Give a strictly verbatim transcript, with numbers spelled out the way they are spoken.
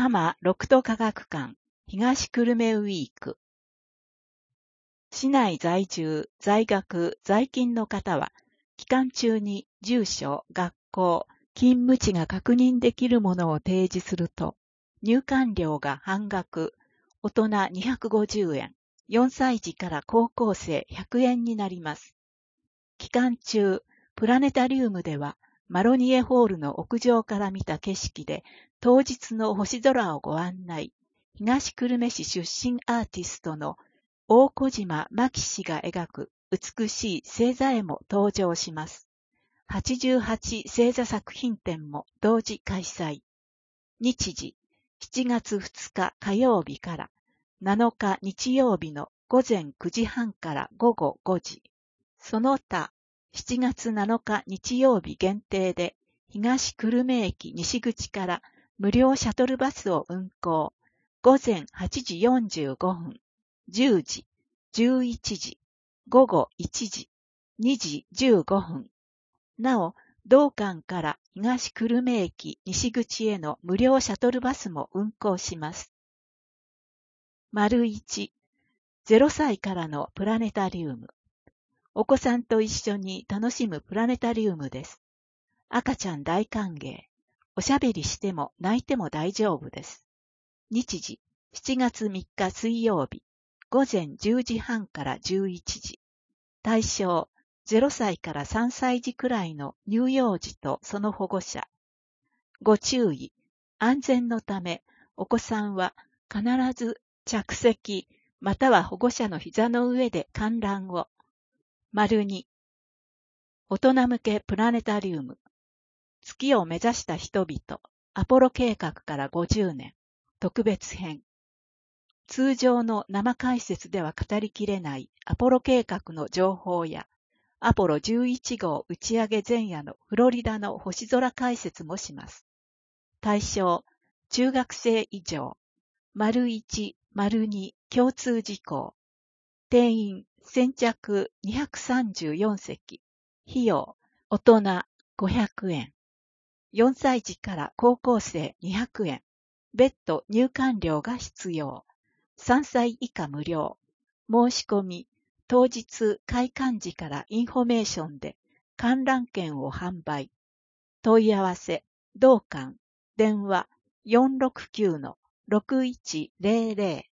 多摩六都科学館東久留米ウィーク。市内在住、在学、在勤の方は、期間中に住所、学校、勤務地が確認できるものを提示すると、入館料が半額、大人にひゃくごじゅうえん、よんさい児から高校生ひゃくえんになります。期間中、プラネタリウムでは、マロニエホールの屋上から見た景色で、当日の星空をご案内、東久留米市出身アーティストの大小島真紀氏が描く美しい星座絵も登場します。はちじゅうはち星座作品展も同時開催。日時、しちがつふつか火曜日からなのか日曜日のごぜんくじはんからごごごじ。その他、しちがつなのか日曜日限定で東久留米駅西口から無料シャトルバスを運行。ごぜんはちじよんじゅうごふん、じゅうじ、じゅういちじ、ごごいちじ、にじじゅうごふん。なお、同館から東久留米駅西口への無料シャトルバスも運行します。丸いち、ゼロさいからのプラネタリウム。お子さんと一緒に楽しむプラネタリウムです。赤ちゃん大歓迎。おしゃべりしても泣いても大丈夫です。日時、しちがつみっか水曜日、ごぜんじゅうじはんからじゅういちじ。対象、ゼロさいからさんさい児くらいの乳幼児とその保護者。ご注意、安全のため、お子さんは必ず着席、または保護者の膝の上で観覧を。丸に、大人向けプラネタリウム。月を目指した人々、アポロ計画からごじゅうねん。特別編。通常の生解説では語りきれないアポロ計画の情報や、アポロじゅういち号打ち上げ前夜のフロリダの星空解説もします。対象、中学生以上。丸いち、丸に共通事項。定員、先着にひゃくさんじゅうよんせき。費用、大人ごひゃくえん。よんさい児から高校生にひゃくえん。別途入館料が必要。さんさい以下無料。申し込み、当日開館時からインフォメーションで観覧券を販売。問い合わせ、同館、電話 よんろくきゅうのろくいちゼロゼロ。